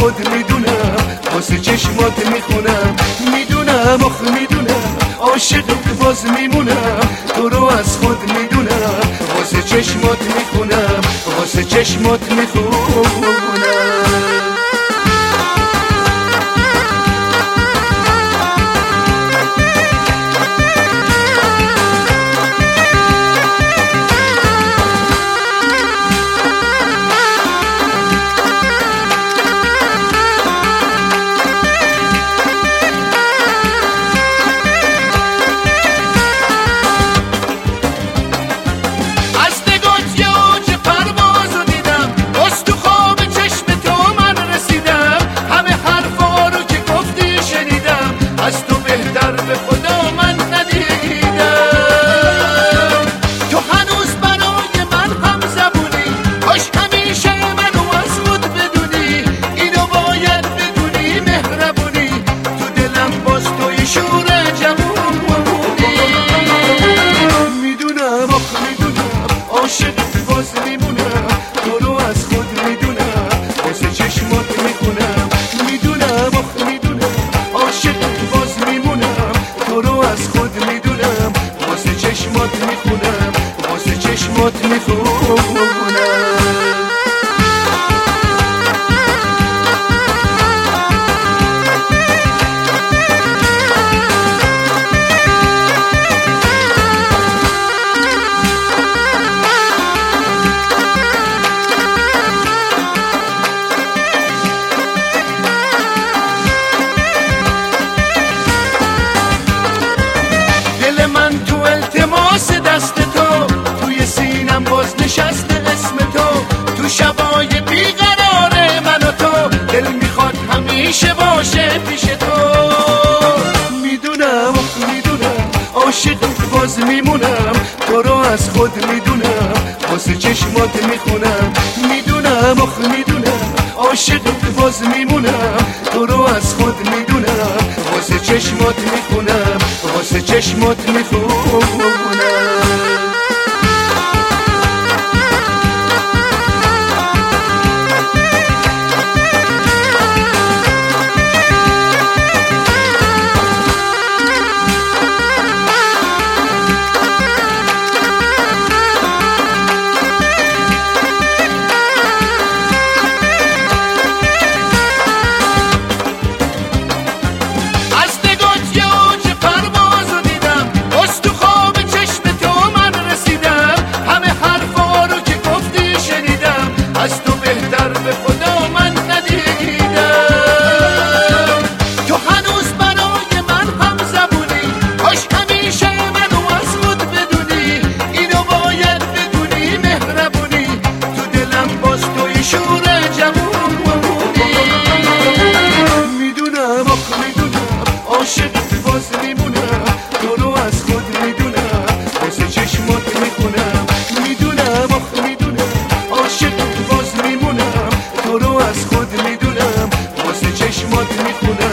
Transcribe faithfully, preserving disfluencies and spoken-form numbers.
خود میدونم، واسه چشمات میخونم. میدونم آخ میدونم عاشقت باز میمونم، تو رو از خود میدونم، واسه چشمات میخونم، واسه چشمات میخونم. عاشقت باز میمونم، تو رو از خود میدونم، واسه چشمات میخونم. میدونم آخ میدونم عاشقت باز میمونم، تو رو از خود میدونم، واسه چشمات میخونم، واسه چشمات میخونم. دست تو توی سینم باز نشسته اسم تو، تو شبای بیقرار من و تو دل میخواد همیشه باشه پیش تو. میدونم میدونم عاشقت باز میمونم، تو رو از خود میدونم، واسه چشمات میخونم. میدونم آخ میدونم عاشقت باز میمونم، تو رو از خود میدونم، واسه چشمات میخونم، واسه چشمات میخونم. عاشقت باز میمونم، تو رو از خود میدونم، واسه چشمات میخونم. میدونم آخ میدونم عاشقت باز میمونم، تو رو از خود میدونم، واسه چشمات میخونم.